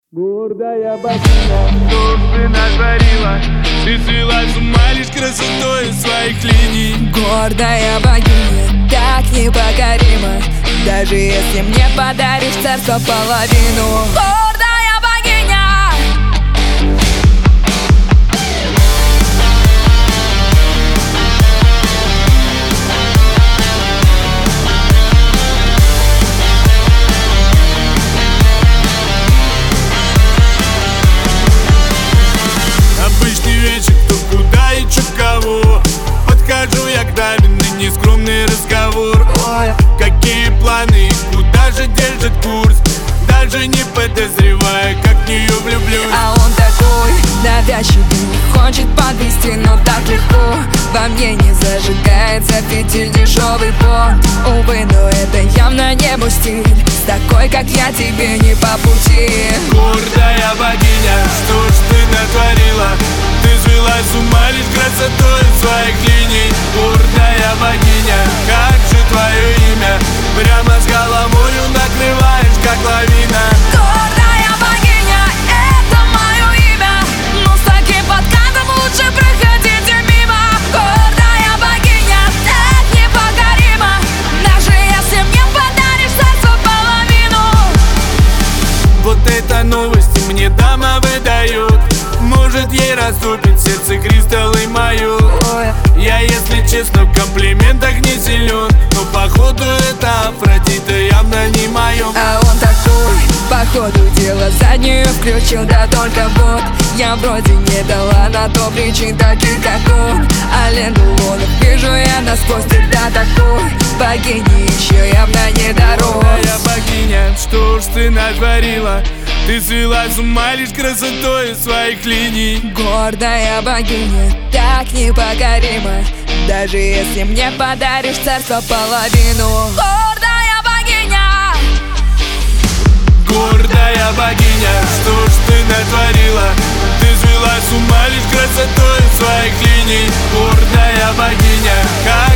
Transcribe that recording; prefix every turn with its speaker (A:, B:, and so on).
A: Гордая богиня, что ж ты натворила? Ты свела с ума лишь красотой своих линий.
B: Гордая богиня, так непокорима, даже если мне подаришь царство половину. Гордая богиня.
A: Обычный вечер, кто куда и чё кого. Подхожу я к даме на нескромный разговор. Какие планы и куда же держит курс, даже не подозревая, как в неё влюблюсь.
B: А он такой навязчивый, хочет подвести, но так легко. Во мне не зажигается фитиль, дешевый понт. Увы, но это явно не мой стиль. С такой, как я, тебе не по пути.
A: Гордая богиня, что ж ты натворила? Ты свела с ума лишь красотой своих линий. Гордая богиня, как же твое имя? Прямо с головою накрываешь, как лавина.
B: Гордая богиня, это мое имя, но с таким подкатом лучше проходите мимо. Гордая богиня, так непокорима, даже если мне подаришь царство половину.
A: Вот это новости мне дама выдает. Может, ей растопит сердце кристаллы мою. Я, если честно, в комплиментах не силен, но походу это Афродита явно не мое.
B: А он такой, походу дела заднюю включил, да только вот я вроде не дала на то причин таких, как он. А ленту лунов вижу я насквозь, всегда такой богини еще явно не дорос.
A: Гордая богиня, что ж ты натворила? Ты свела с ума лишь красотой своих линий.
B: Гордая богиня, так непокорима, даже если мне подаришь царство половину. Гордая богиня.
A: Гордая богиня, что ж ты натворила? Ты свела с ума лишь красотой своих линий. Гордая богиня,